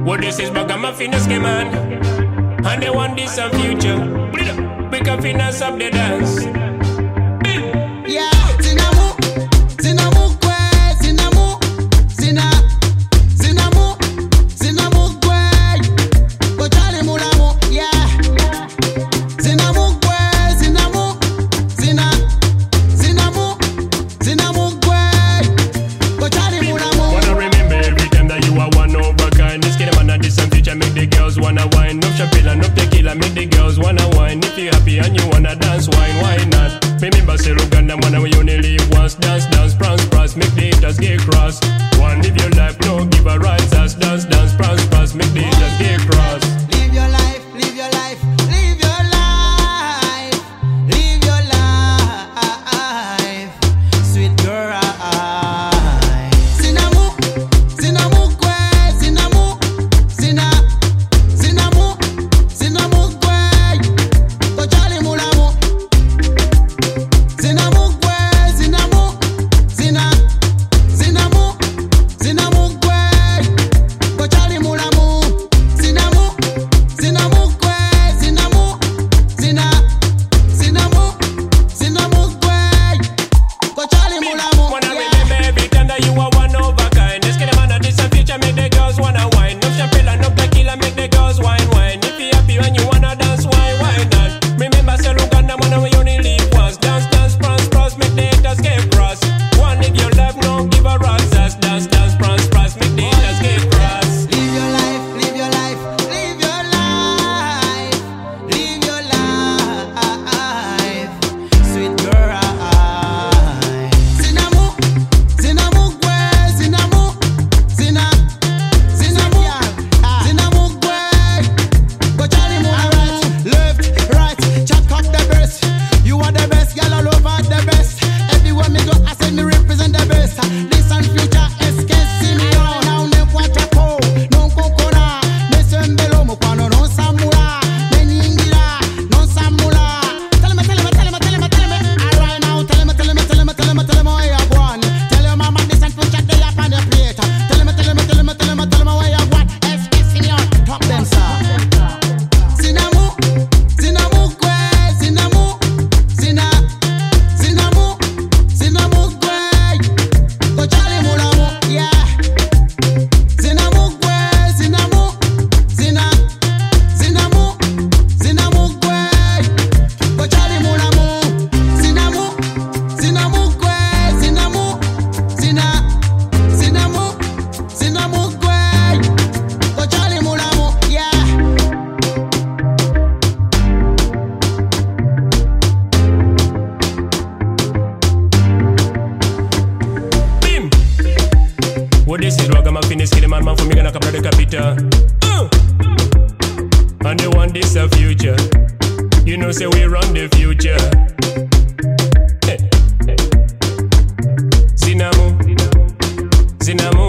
What this is Ragamuffin man, and they want this a future. We can finance up the dance. Yeah, Zinamu, Zinamu kwe, Zinamu, Zinamu, Zinamu kwe, Kochali mulamu, yeah. Zinamu kwe, Zinamu kwe, Kochali mulamu. Wanna remember every time that you are one of a kind. This kid man and this some future make the girls wanna wine. No champagne, no tequila, make the girls wanna wine. If you happy and you wanna dance, wine, why not? Remember, say, look and wanna we only live once. Dance, prance, make the haters get cross. One, live your life, no give a right ass. Dance, prance, make the haters get cross. Live your life, live your life, live your life, live your life, sweet girl. Zinamu, Zinamu kwe, Zinamu kwe, Kochali mulamu. Zinamu kwe, Zinamu kwe, Kochali mulamu. Zinamu kwe, Zinamu kwe, Kochali mulamu. Wanna remember every time that you are one of a kind. This kid man and this some future make the girls wanna wine. No champagne, no tequila, make the girls wine. If you happy when you wanna dance, why not? Remember, say, look and wanna we only live once. Dance, prance, make the haters get cross. One, live your life, no give a rat's ass. Dance, prance, make the haters get cross. Live your life, live your life, live your life, live your life, sweet girl. Zinamu kwe, Zinamu kwe, Kochali mulamu. Left, right, chat cock the best. You are the best, girl all over the best. Everywhere me go, I say me represent the best. This and future, SKC me on. Now ne kwata ko, non kokora. Me sembelo mo kwano non samula. Me ningira, non samula. Tell me. Alright now, tell me where you going. Tell your mama this and future they up on the plate. Tell me where you going. SKC me on, top them sir. Zinamu kwe, Zinamu kwe, Kochali mulamu, yeah. Zinamu kwe, Zinamu kwe, Kochali mulamu. Zinamu kwe, Zinamu kwe, Kochali mulamu, yeah. Bim! What this is Ragamuffin, this kid man for me gonna capture the capital. And they want this a future. You know, say we run the future. Zinamu